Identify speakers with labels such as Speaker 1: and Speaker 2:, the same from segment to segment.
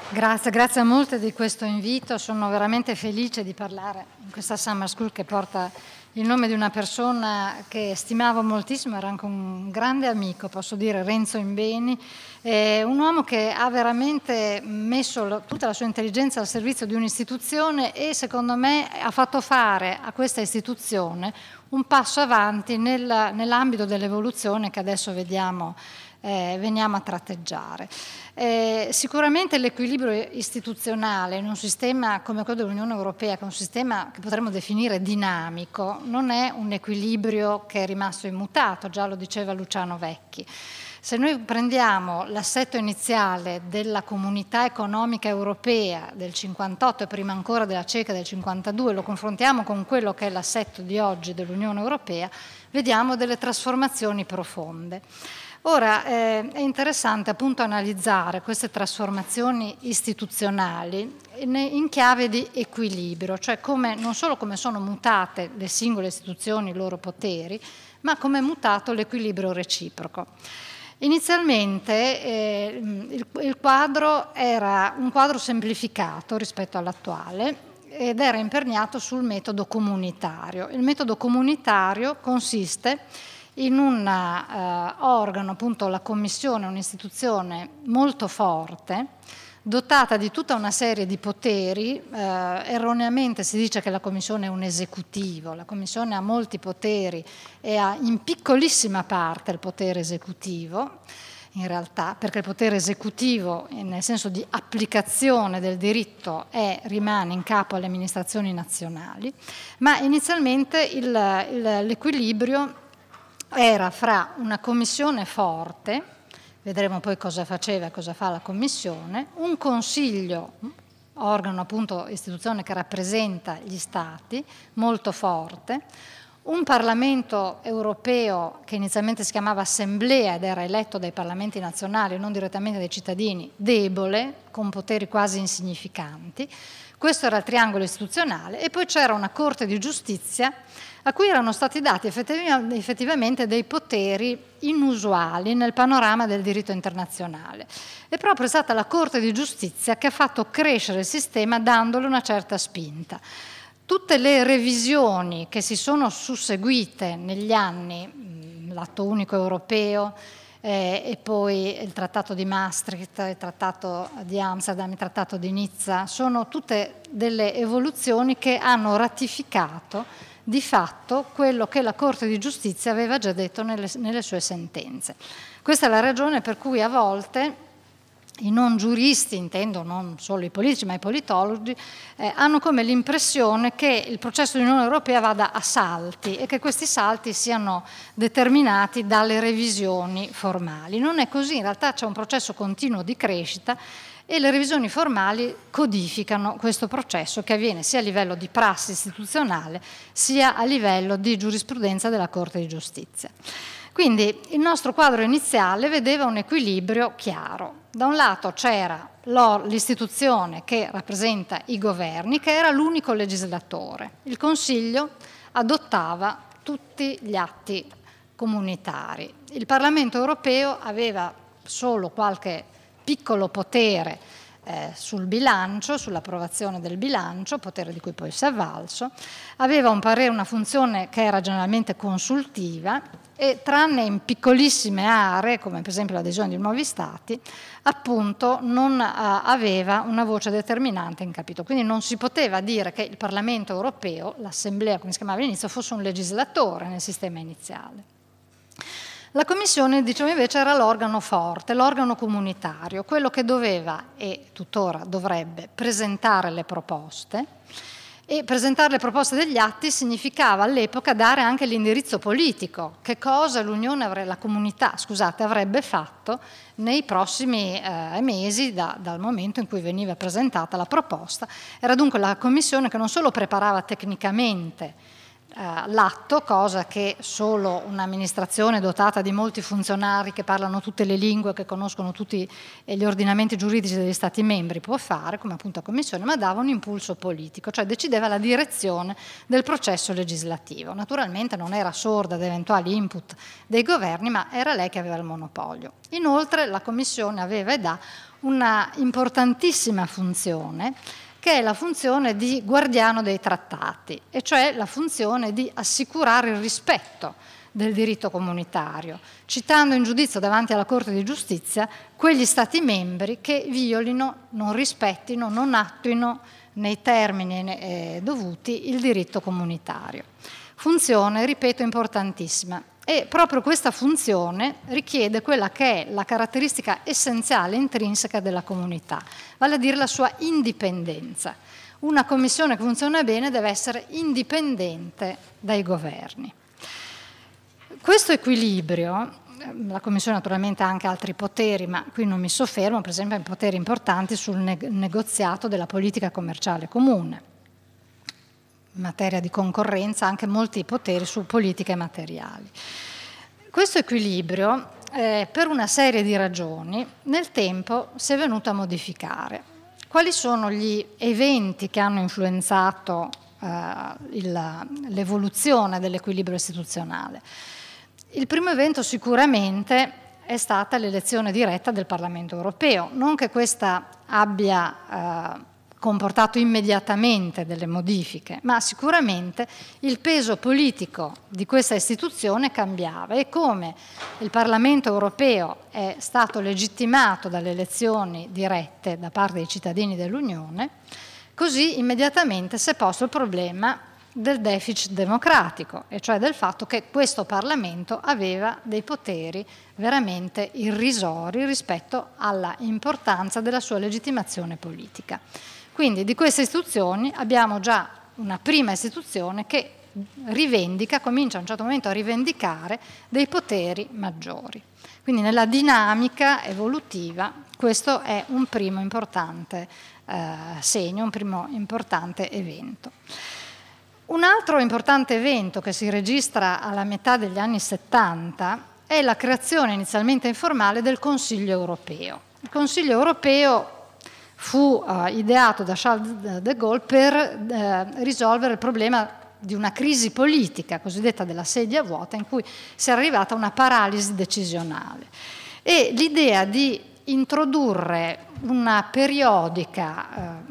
Speaker 1: Grazie molte di questo invito, sono veramente felice di parlare in questa Summer School che porta il nome di una persona che stimavo moltissimo, era anche un grande amico, posso dire, Renzo Imbeni, un uomo che ha veramente messo tutta la sua intelligenza al servizio di un'istituzione e secondo me ha fatto fare a questa istituzione un passo avanti nell'ambito dell'evoluzione che adesso veniamo a tratteggiare. Sicuramente l'equilibrio istituzionale in un sistema come quello dell'Unione Europea, che è un sistema che potremmo definire dinamico, non è un equilibrio che è rimasto immutato, già lo diceva Luciano Vecchi. Se noi prendiamo l'assetto iniziale della Comunità Economica Europea del 58 e prima ancora della CECA del 52, lo confrontiamo con quello che è l'assetto di oggi dell'Unione Europea, vediamo delle trasformazioni profonde. Ora è interessante appunto analizzare queste trasformazioni istituzionali in chiave di equilibrio, cioè non solo come sono mutate le singole istituzioni, i loro poteri, ma come è mutato l'equilibrio reciproco. Inizialmente il quadro era un quadro semplificato rispetto all'attuale ed era imperniato sul metodo comunitario. Il metodo comunitario consiste in un organo, appunto la Commissione, un'istituzione molto forte, dotata di tutta una serie di poteri. Erroneamente si dice che la Commissione è un esecutivo, la Commissione ha molti poteri e ha in piccolissima parte il potere esecutivo, in realtà, perché il potere esecutivo, nel senso di applicazione del diritto, rimane in capo alle amministrazioni nazionali, ma inizialmente l'equilibrio era fra una commissione forte, vedremo poi cosa faceva e cosa fa la commissione, un consiglio, organo appunto istituzione che rappresenta gli stati, molto forte, un Parlamento europeo che inizialmente si chiamava Assemblea ed era eletto dai parlamenti nazionali, non direttamente dai cittadini, debole, con poteri quasi insignificanti. Questo era il triangolo istituzionale e poi c'era una Corte di Giustizia a cui erano stati dati effettivamente dei poteri inusuali nel panorama del diritto internazionale. È proprio stata la Corte di Giustizia che ha fatto crescere il sistema dandole una certa spinta. Tutte le revisioni che si sono susseguite negli anni, l'atto unico europeo, e poi il Trattato di Maastricht, il Trattato di Amsterdam, il Trattato di Nizza, sono tutte delle evoluzioni che hanno ratificato di fatto quello che la Corte di Giustizia aveva già detto nelle sue sentenze. Questa è la ragione per cui a volte i non giuristi, intendo non solo i politici ma i politologi, hanno come l'impressione che il processo dell'Unione Europea vada a salti e che questi salti siano determinati dalle revisioni formali. Non è così, in realtà c'è un processo continuo di crescita e le revisioni formali codificano questo processo che avviene sia a livello di prassi istituzionale sia a livello di giurisprudenza della Corte di Giustizia. Quindi il nostro quadro iniziale vedeva un equilibrio chiaro. Da un lato c'era l'istituzione che rappresenta i governi, che era l'unico legislatore. Il Consiglio adottava tutti gli atti comunitari. Il Parlamento europeo aveva solo qualche piccolo potere sul bilancio, sull'approvazione del bilancio, potere di cui poi si è avvalso, aveva un parere, una funzione che era generalmente consultiva e tranne in piccolissime aree, come per esempio l'adesione di nuovi stati, appunto non aveva una voce determinante in capitolo. Quindi non si poteva dire che il Parlamento europeo, l'Assemblea come si chiamava all'inizio, fosse un legislatore nel sistema iniziale. La Commissione, diciamo invece, era l'organo forte, l'organo comunitario, quello che doveva e tuttora dovrebbe presentare le proposte, e presentare le proposte degli atti significava all'epoca dare anche l'indirizzo politico, che cosa la comunità avrebbe fatto nei prossimi mesi dal momento in cui veniva presentata la proposta. Era dunque la Commissione che non solo preparava tecnicamente l'atto, cosa che solo un'amministrazione dotata di molti funzionari che parlano tutte le lingue, che conoscono tutti gli ordinamenti giuridici degli Stati membri può fare, come appunto la Commissione, ma dava un impulso politico, cioè decideva la direzione del processo legislativo. Naturalmente non era sorda ad eventuali input dei governi, ma era lei che aveva il monopolio. Inoltre la Commissione aveva ed ha una importantissima funzione, che è la funzione di guardiano dei trattati, e cioè la funzione di assicurare il rispetto del diritto comunitario, citando in giudizio davanti alla Corte di Giustizia quegli Stati membri che violino, non rispettino, non attuino nei termini dovuti il diritto comunitario. Funzione, ripeto, importantissima. E proprio questa funzione richiede quella che è la caratteristica essenziale, intrinseca della comunità, vale a dire la sua indipendenza. Una commissione che funziona bene deve essere indipendente dai governi. Questo equilibrio, la Commissione naturalmente ha anche altri poteri, ma qui non mi soffermo, per esempio, ai poteri importanti sul negoziato della politica commerciale comune. In materia di concorrenza anche molti poteri su politiche materiali. Questo equilibrio, per una serie di ragioni, nel tempo si è venuto a modificare. Quali sono gli eventi che hanno influenzato l'evoluzione dell'equilibrio istituzionale? Il primo evento sicuramente è stata l'elezione diretta del Parlamento europeo, non che questa abbia comportato immediatamente delle modifiche, ma sicuramente il peso politico di questa istituzione cambiava, e come il Parlamento europeo è stato legittimato dalle elezioni dirette da parte dei cittadini dell'Unione, così immediatamente si è posto il problema del deficit democratico, e cioè del fatto che questo Parlamento aveva dei poteri veramente irrisori rispetto alla importanza della sua legittimazione politica. Quindi di queste istituzioni abbiamo già una prima istituzione che rivendica, comincia a un certo momento a rivendicare dei poteri maggiori. Quindi nella dinamica evolutiva questo è un primo importante segno, un primo importante evento. Un altro importante evento che si registra alla metà degli anni 70 è la creazione inizialmente informale del Consiglio europeo. Il Consiglio europeo fu ideato da Charles de Gaulle per risolvere il problema di una crisi politica cosiddetta della sedia vuota, in cui si è arrivata a una paralisi decisionale. E l'idea di introdurre una periodica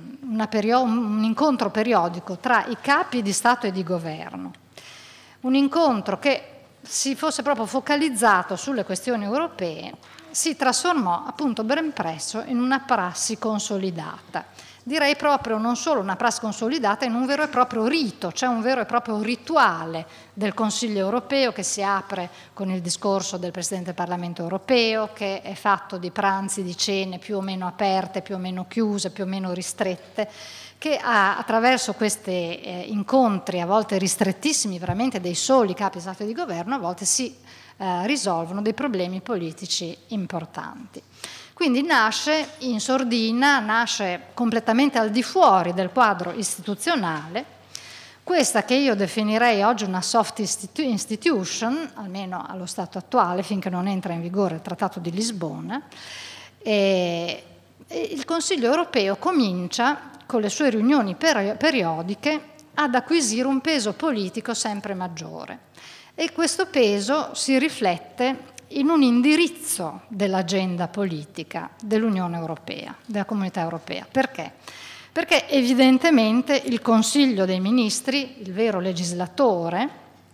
Speaker 1: un incontro periodico tra i capi di Stato e di governo, un incontro che si fosse proprio focalizzato sulle questioni europee, si trasformò appunto ben presto in una prassi consolidata. Direi proprio non solo una prassi consolidata, in un vero e proprio rito, cioè un vero e proprio rituale del Consiglio europeo che si apre con il discorso del Presidente del Parlamento europeo, che è fatto di pranzi, di cene più o meno aperte, più o meno chiuse, più o meno ristrette, che attraverso questi incontri, a volte ristrettissimi, veramente dei soli capi di Stato e di Governo, a volte si risolvono dei problemi politici importanti. Quindi nasce in sordina, nasce completamente al di fuori del quadro istituzionale, questa che io definirei oggi una soft institution, almeno allo stato attuale, finché non entra in vigore il Trattato di Lisbona. E il Consiglio europeo comincia, con le sue riunioni periodiche, ad acquisire un peso politico sempre maggiore. E questo peso si riflette in un indirizzo dell'agenda politica dell'Unione Europea, della Comunità Europea. Perché? Perché evidentemente il Consiglio dei Ministri, il vero legislatore,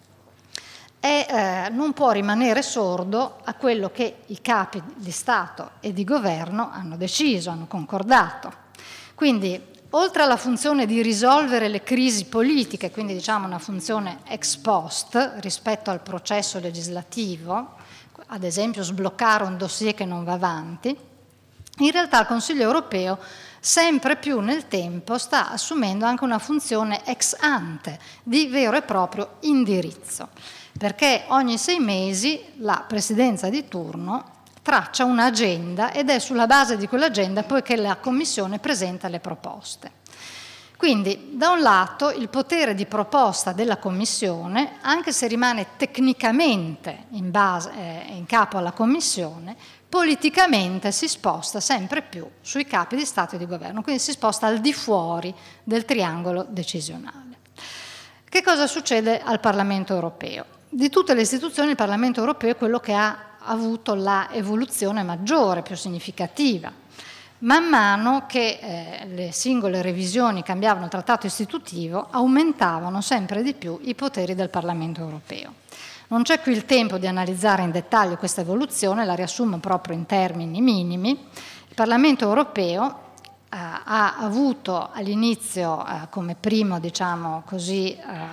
Speaker 1: non può rimanere sordo a quello che i capi di Stato e di Governo hanno deciso, hanno concordato. Quindi, oltre alla funzione di risolvere le crisi politiche, quindi diciamo una funzione ex post rispetto al processo legislativo, ad esempio sbloccare un dossier che non va avanti, in realtà il Consiglio europeo sempre più nel tempo sta assumendo anche una funzione ex ante di vero e proprio indirizzo, perché ogni 6 mesi la presidenza di turno traccia un'agenda ed è sulla base di quell'agenda poi che la Commissione presenta le proposte. Quindi, da un lato, il potere di proposta della Commissione, anche se rimane tecnicamente in capo alla Commissione, politicamente si sposta sempre più sui capi di Stato e di Governo, quindi si sposta al di fuori del triangolo decisionale. Che cosa succede al Parlamento europeo? Di tutte le istituzioni il Parlamento europeo è quello che ha avuto la evoluzione maggiore, più significativa. Man mano che le singole revisioni cambiavano il trattato istitutivo, aumentavano sempre di più i poteri del Parlamento europeo. Non c'è qui il tempo di analizzare in dettaglio questa evoluzione, la riassumo proprio in termini minimi. Il Parlamento europeo ha avuto all'inizio come primo, diciamo così,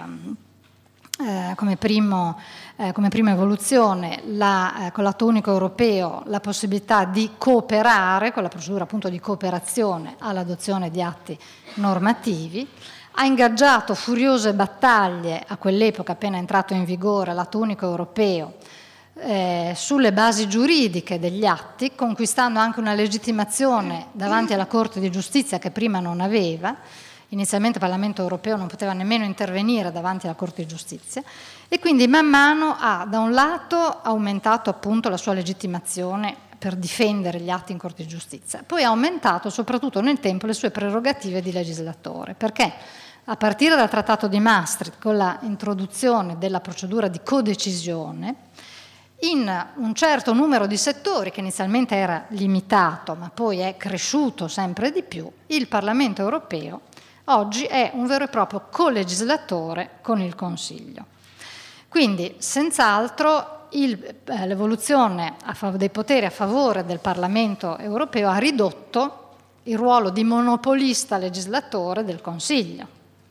Speaker 1: come prima evoluzione con l'atto unico europeo la possibilità di cooperare, con la procedura appunto di cooperazione all'adozione di atti normativi, ha ingaggiato furiose battaglie a quell'epoca appena entrato in vigore l'atto unico europeo sulle basi giuridiche degli atti, conquistando anche una legittimazione davanti alla Corte di Giustizia che prima non aveva. Inizialmente il Parlamento europeo non poteva nemmeno intervenire davanti alla Corte di Giustizia e quindi man mano ha da un lato aumentato appunto la sua legittimazione per difendere gli atti in Corte di Giustizia, poi ha aumentato soprattutto nel tempo le sue prerogative di legislatore, perché a partire dal Trattato di Maastricht, con la introduzione della procedura di codecisione, in un certo numero di settori, che inizialmente era limitato ma poi è cresciuto sempre di più, il Parlamento europeo oggi è un vero e proprio colegislatore con il Consiglio. Quindi senz'altro l'evoluzione dei poteri a favore del Parlamento europeo ha ridotto il ruolo di monopolista legislatore del Consiglio.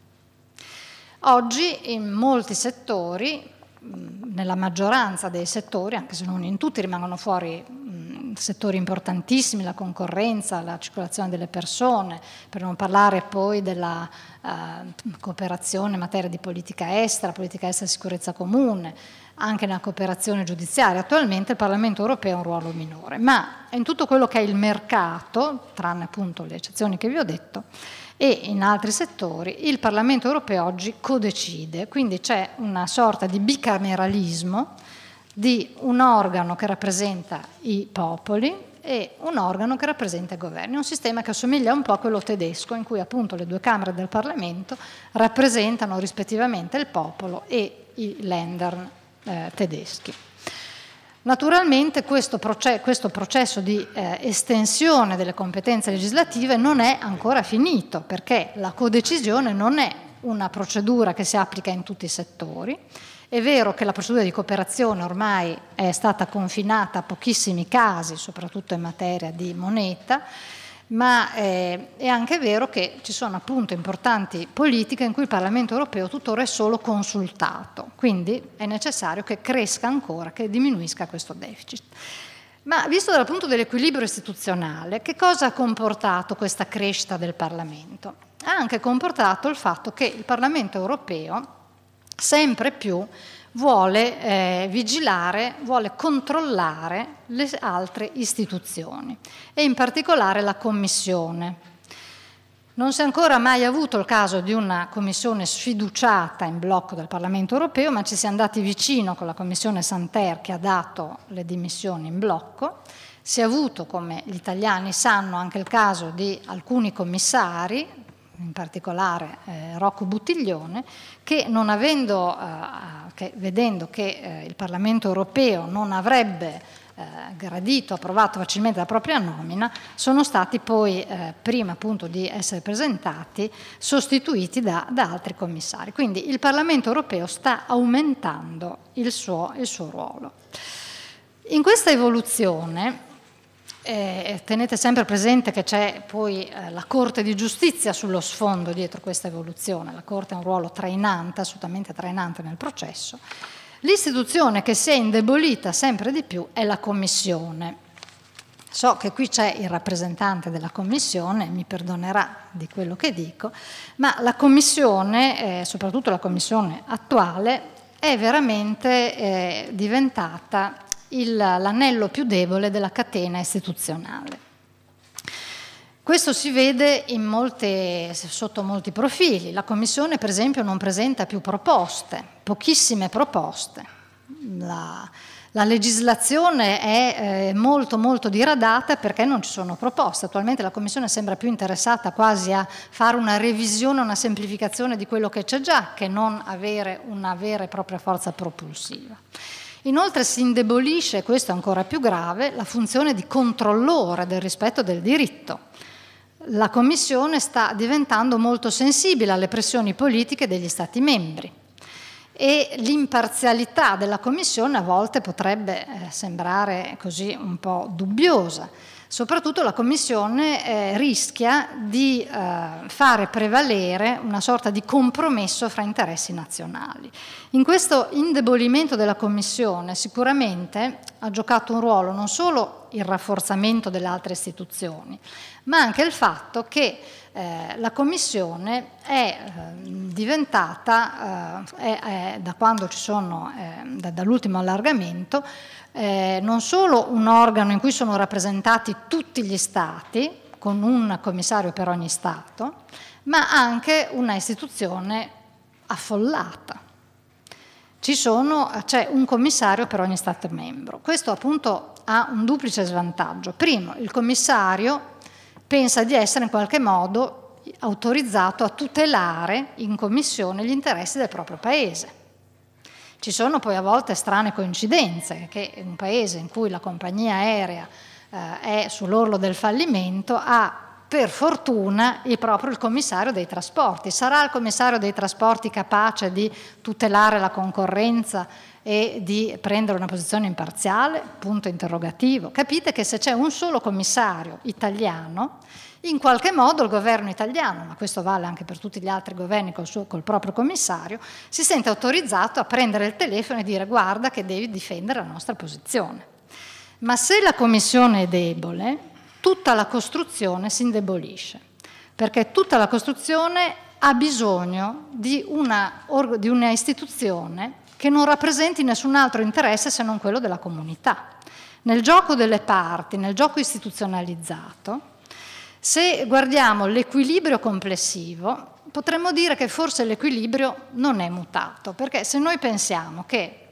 Speaker 1: Oggi in molti settori, nella maggioranza dei settori, anche se non in tutti, rimangono fuori settori importantissimi, la concorrenza, la circolazione delle persone, per non parlare poi della cooperazione in materia di politica estera e sicurezza comune, anche nella cooperazione giudiziaria. Attualmente il Parlamento europeo ha un ruolo minore, ma in tutto quello che è il mercato, tranne appunto le eccezioni che vi ho detto, e in altri settori il Parlamento europeo oggi codecide, quindi c'è una sorta di bicameralismo di un organo che rappresenta i popoli e un organo che rappresenta i governi, un sistema che assomiglia un po' a quello tedesco, in cui appunto le due camere del Parlamento rappresentano rispettivamente il popolo e i Länder tedeschi. Naturalmente questo processo di estensione delle competenze legislative non è ancora finito, perché la codecisione non è una procedura che si applica in tutti i settori. È vero che la procedura di cooperazione ormai è stata confinata a pochissimi casi, soprattutto in materia di moneta, ma è anche vero che ci sono appunto importanti politiche in cui il Parlamento europeo tuttora è solo consultato, quindi è necessario che cresca ancora, che diminuisca questo deficit. Ma visto dal punto dell'equilibrio istituzionale, che cosa ha comportato questa crescita del Parlamento? Ha anche comportato il fatto che il Parlamento europeo sempre più vuole vigilare, vuole controllare le altre istituzioni e in particolare la Commissione. Non si è ancora mai avuto il caso di una Commissione sfiduciata in blocco dal Parlamento europeo, ma ci si è andati vicino con la Commissione Santer che ha dato le dimissioni in blocco. Si è avuto, come gli italiani sanno, anche il caso di alcuni commissari, in particolare Rocco Buttiglione, che vedendo che il Parlamento europeo non avrebbe gradito, approvato facilmente la propria nomina, sono stati poi, prima appunto di essere presentati, sostituiti da altri commissari. Quindi il Parlamento europeo sta aumentando il suo ruolo. In questa evoluzione tenete sempre presente che c'è poi la Corte di Giustizia sullo sfondo dietro questa evoluzione. La Corte ha un ruolo trainante, assolutamente trainante nel processo. L'istituzione che si è indebolita sempre di più è la Commissione. So che qui c'è il rappresentante della Commissione, mi perdonerà di quello che dico, ma la Commissione, soprattutto la Commissione attuale, è veramente diventata l'anello più debole della catena istituzionale. Questo si vede sotto molti profili. La Commissione, per esempio, non presenta più proposte, pochissime proposte. La legislazione è molto molto diradata perché non ci sono proposte. Attualmente la Commissione sembra più interessata quasi a fare una revisione, una semplificazione di quello che c'è già, che non avere una vera e propria forza propulsiva. Inoltre si indebolisce, questo è ancora più grave, la funzione di controllore del rispetto del diritto. La Commissione sta diventando molto sensibile alle pressioni politiche degli Stati membri e l'imparzialità della Commissione a volte potrebbe sembrare così un po' dubbiosa. Soprattutto la Commissione rischia di fare prevalere una sorta di compromesso fra interessi nazionali. In questo indebolimento della Commissione sicuramente ha giocato un ruolo non solo il rafforzamento delle altre istituzioni, ma anche il fatto che la Commissione è diventata, da quando ci sono, dall'ultimo allargamento, non solo un organo in cui sono rappresentati tutti gli Stati, con un commissario per ogni Stato, ma anche una istituzione affollata. C'è un commissario per ogni Stato membro. Questo appunto ha un duplice svantaggio. Primo, il commissario pensa di essere in qualche modo autorizzato a tutelare in commissione gli interessi del proprio paese. Ci sono poi a volte strane coincidenze, che un paese in cui la compagnia aerea è sull'orlo del fallimento ha per fortuna proprio il commissario dei trasporti. Sarà il commissario dei trasporti capace di tutelare la concorrenza e di prendere una posizione imparziale? Punto interrogativo. Capite che se c'è un solo commissario italiano, in qualche modo il governo italiano, ma questo vale anche per tutti gli altri governi col proprio commissario, si sente autorizzato a prendere il telefono e dire: guarda che devi difendere la nostra posizione. Ma se la Commissione è debole, tutta la costruzione si indebolisce, perché tutta la costruzione ha bisogno di una istituzione che non rappresenti nessun altro interesse se non quello della comunità. Nel gioco delle parti, nel gioco istituzionalizzato, se guardiamo l'equilibrio complessivo, potremmo dire che forse l'equilibrio non è mutato, perché se noi pensiamo che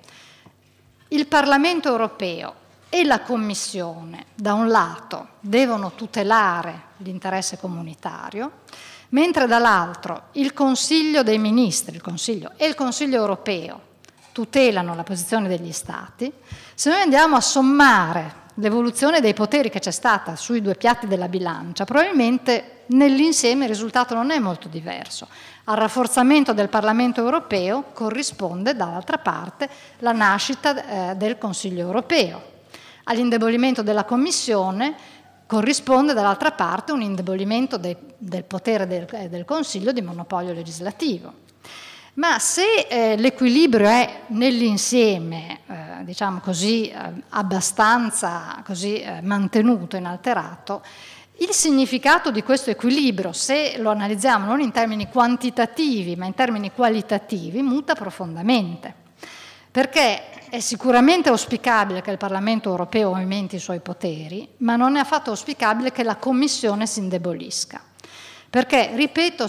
Speaker 1: il Parlamento europeo e la Commissione, da un lato, devono tutelare l'interesse comunitario, mentre dall'altro il Consiglio dei Ministri, il Consiglio e il Consiglio europeo tutelano la posizione degli Stati, se noi andiamo a sommare l'evoluzione dei poteri che c'è stata sui due piatti della bilancia, probabilmente nell'insieme il risultato non è molto diverso. Al rafforzamento del Parlamento europeo corrisponde dall'altra parte la nascita del Consiglio europeo. All'indebolimento della Commissione corrisponde dall'altra parte un indebolimento del potere del Consiglio di monopolio legislativo. Ma se l'equilibrio è nell'insieme, diciamo così, abbastanza così, mantenuto, inalterato, il significato di questo equilibrio, se lo analizziamo non in termini quantitativi ma in termini qualitativi, muta profondamente. Perché è sicuramente auspicabile che il Parlamento europeo aumenti i suoi poteri, ma non è affatto auspicabile che la Commissione si indebolisca. Perché, ripeto,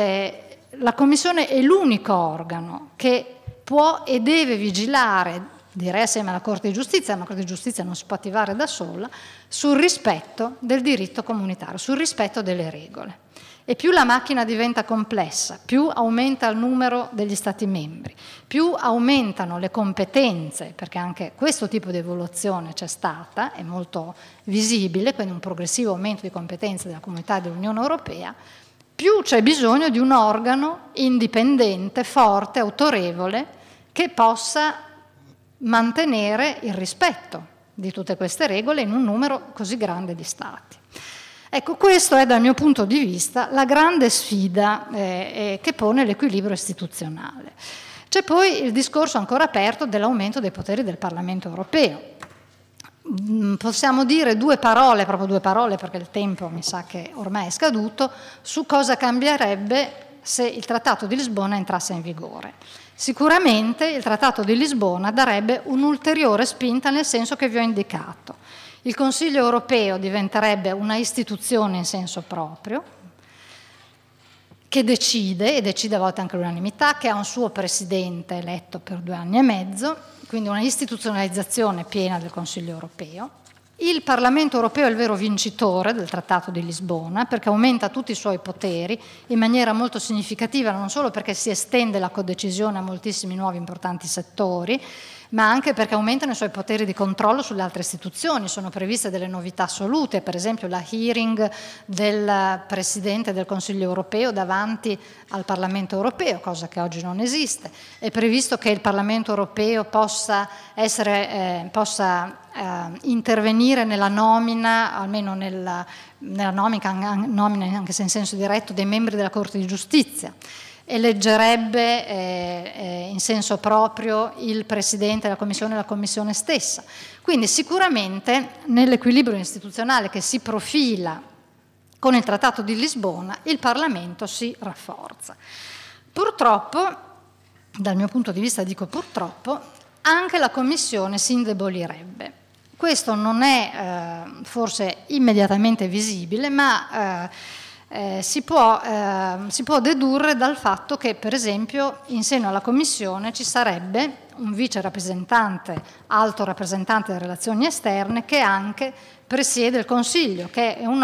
Speaker 1: la Commissione è l'unico organo che può e deve vigilare, direi assieme alla Corte di Giustizia, ma la Corte di Giustizia non si può attivare da sola, sul rispetto del diritto comunitario, sul rispetto delle regole. E più la macchina diventa complessa, più aumenta il numero degli Stati membri, più aumentano le competenze, perché anche questo tipo di evoluzione c'è stata, è molto visibile, quindi un progressivo aumento di competenze della comunità dell'Unione Europea, più c'è bisogno di un organo indipendente, forte, autorevole, che possa mantenere il rispetto di tutte queste regole in un numero così grande di Stati. Ecco, questo è dal mio punto di vista la grande sfida che pone l'equilibrio istituzionale. C'è poi il discorso ancora aperto dell'aumento dei poteri del Parlamento europeo. Possiamo dire due parole perché il tempo mi sa che ormai è scaduto, su cosa cambierebbe se il Trattato di Lisbona entrasse in vigore. Sicuramente il Trattato di Lisbona darebbe un'ulteriore spinta nel senso che vi ho indicato. Il Consiglio europeo diventerebbe una istituzione in senso proprio, che decide, e decide a volte anche all'unanimità, che ha un suo presidente eletto per 2 anni e mezzo, quindi una istituzionalizzazione piena del Consiglio europeo. Il Parlamento europeo è il vero vincitore del Trattato di Lisbona, perché aumenta tutti i suoi poteri in maniera molto significativa, non solo perché si estende la codecisione a moltissimi nuovi importanti settori, ma anche perché aumentano i suoi poteri di controllo sulle altre istituzioni. Sono previste delle novità assolute, per esempio la hearing del Presidente del Consiglio europeo davanti al Parlamento europeo, cosa che oggi non esiste. È previsto che il Parlamento europeo possa intervenire nella nomina, almeno nella nomina anche se in senso diretto, dei membri della Corte di Giustizia. Eleggerebbe in senso proprio il Presidente della Commissione e la Commissione stessa. Quindi sicuramente nell'equilibrio istituzionale che si profila con il Trattato di Lisbona il Parlamento si rafforza. Purtroppo, dal mio punto di vista dico purtroppo, anche la Commissione si indebolirebbe. Questo non è forse immediatamente visibile, ma si può dedurre dal fatto che, per esempio, in seno alla Commissione ci sarebbe un vice rappresentante, alto rappresentante delle relazioni esterne, che anche presiede il Consiglio, che è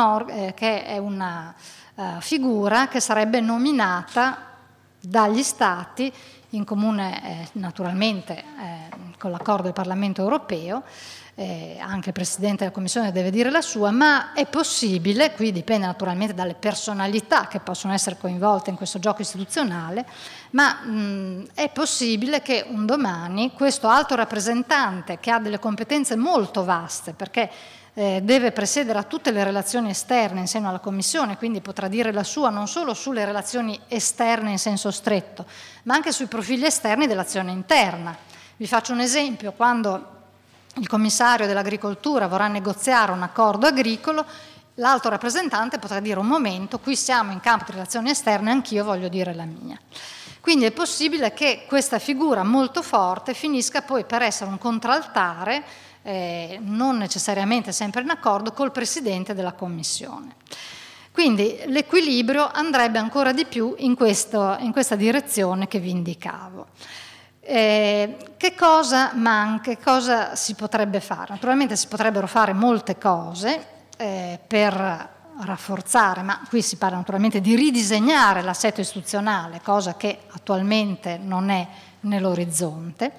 Speaker 1: una figura che sarebbe nominata dagli Stati in comune naturalmente con l'accordo del Parlamento europeo. Anche il Presidente della Commissione deve dire la sua, ma è possibile, qui dipende naturalmente dalle personalità che possono essere coinvolte in questo gioco istituzionale, ma è possibile che un domani questo alto rappresentante, che ha delle competenze molto vaste, perché deve presiedere a tutte le relazioni esterne in seno alla Commissione, quindi potrà dire la sua non solo sulle relazioni esterne in senso stretto, ma anche sui profili esterni dell'azione interna. Vi faccio un esempio: quando il commissario dell'agricoltura vorrà negoziare un accordo agricolo, l'alto rappresentante potrà dire: un momento, qui siamo in campo di relazioni esterne, anch'io voglio dire la mia. Quindi è possibile che questa figura molto forte finisca poi per essere un contraltare, non necessariamente sempre in accordo, col Presidente della Commissione. Quindi l'equilibrio andrebbe ancora di più in questa direzione che vi indicavo. Che cosa manca? Cosa si potrebbe fare? Naturalmente si potrebbero fare molte cose per rafforzare, ma qui si parla naturalmente di ridisegnare l'assetto istituzionale, cosa che attualmente non è nell'orizzonte.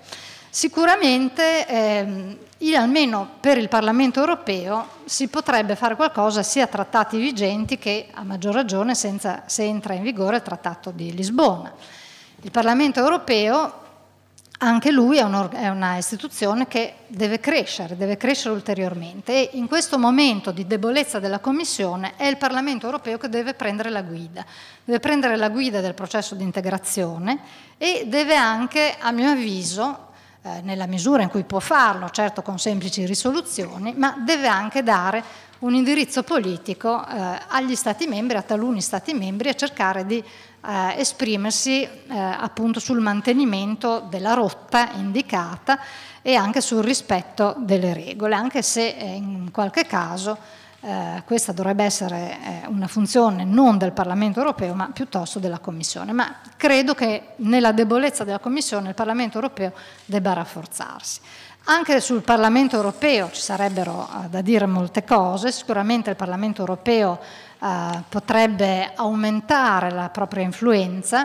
Speaker 1: Sicuramente, almeno per il Parlamento europeo, si potrebbe fare qualcosa sia a trattati vigenti che, a maggior ragione, se entra in vigore il Trattato di Lisbona. Il Parlamento europeo, anche lui è una istituzione che deve crescere ulteriormente, e in questo momento di debolezza della Commissione è il Parlamento europeo che deve prendere la guida del processo di integrazione, e deve anche, a mio avviso, nella misura in cui può farlo, certo con semplici risoluzioni, ma deve anche dare un indirizzo politico agli Stati membri, a taluni Stati membri, e cercare di esprimersi appunto sul mantenimento della rotta indicata e anche sul rispetto delle regole, anche se in qualche caso questa dovrebbe essere una funzione non del Parlamento europeo, ma piuttosto della Commissione. Ma credo che nella debolezza della Commissione il Parlamento europeo debba rafforzarsi. Anche sul Parlamento europeo ci sarebbero da dire molte cose. Sicuramente il Parlamento europeo potrebbe aumentare la propria influenza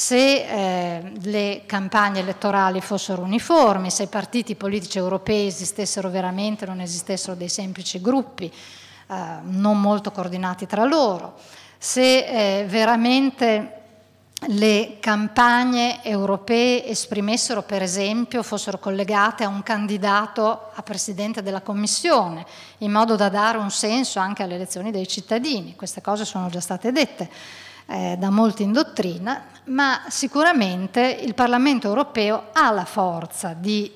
Speaker 1: se le campagne elettorali fossero uniformi, se i partiti politici europei esistessero veramente, non esistessero dei semplici gruppi non molto coordinati tra loro, se veramente le campagne europee esprimessero, per esempio, fossero collegate a un candidato a Presidente della Commissione, in modo da dare un senso anche alle elezioni dei cittadini. Queste cose sono già state dette da molti in dottrina, ma sicuramente il Parlamento europeo ha la forza di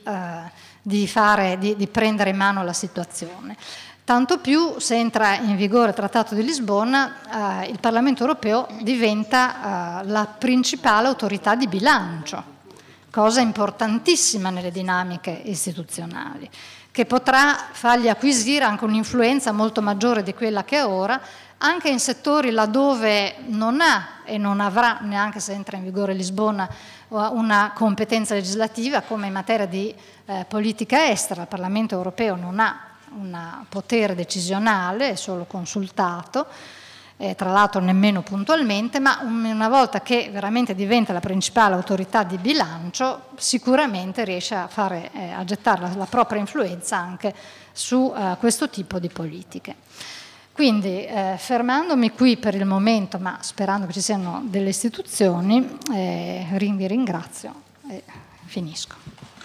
Speaker 1: prendere in mano la situazione. Tanto più se entra in vigore il Trattato di Lisbona, il Parlamento europeo diventa la principale autorità di bilancio, cosa importantissima nelle dinamiche istituzionali, che potrà fargli acquisire anche un'influenza molto maggiore di quella che ha ora, anche in settori laddove non ha e non avrà, neanche se entra in vigore Lisbona, una competenza legislativa, come in materia di politica estera. Il Parlamento europeo non ha un potere decisionale, è solo consultato, tra l'altro nemmeno puntualmente, ma una volta che veramente diventa la principale autorità di bilancio, sicuramente riesce a gettare la propria influenza anche su questo tipo di politiche. Quindi fermandomi qui per il momento, ma sperando che ci siano delle istituzioni, vi ringrazio e finisco.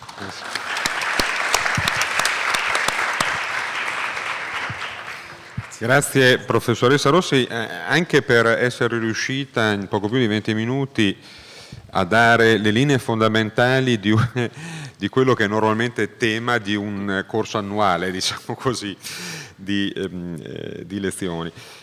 Speaker 2: Grazie professoressa Rossi, anche per essere riuscita in poco più di 20 minuti a dare le linee fondamentali di quello che è normalmente tema di un corso annuale, diciamo così, di lezioni.